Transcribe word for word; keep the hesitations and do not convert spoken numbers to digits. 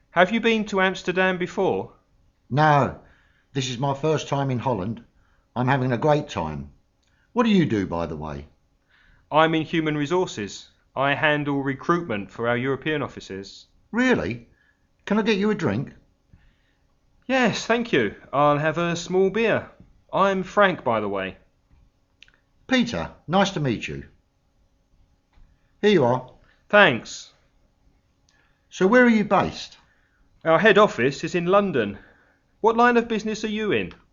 Have you been to Amsterdam before? No, this is my first time in Holland. I'm having a great time. What do you do, by the way? I'm in human resources. I handle recruitment for our European offices. Really? Can I get you a drink? Yes, thank you. I'll have a small beer. I'm Frank, by the way. Peter, nice to meet you. Here you are. Thanks. So where are you based? Our head office is in London. What line of business are you in?